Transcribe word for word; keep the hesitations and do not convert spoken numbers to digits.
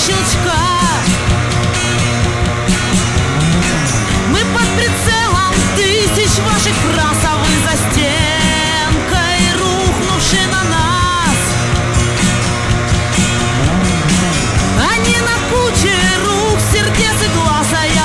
щелчка. Мы под прицелом тысяч ваших фраз, а вы за стенкой, рухнувши на нас. Они на куче рук, сердец и глаз, а я